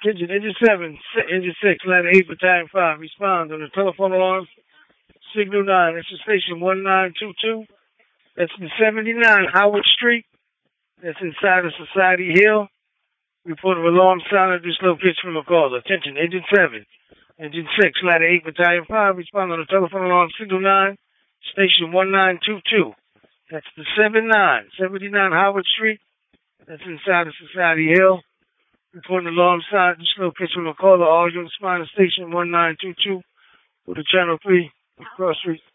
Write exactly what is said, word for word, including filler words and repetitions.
Engine, engine seven, si- engine six, ladder eight, battalion five. Respond on the telephone alarm. Signal nine. That's the station one nine two two. That's the seventy-nine Howard Street. That's inside of Society Hill. Report of alarm sound at this location from a caller. Attention, engine seven. Engine six, ladder eight, battalion five. Respond on the telephone alarm. Signal nine. Station one nine two two. That's the seven nine, seventy-nine Howard Street. That's inside of Society Hill. Reporting alarm sound at this location from a caller. All units respond to station one nine two two. Go to channel three, cross street.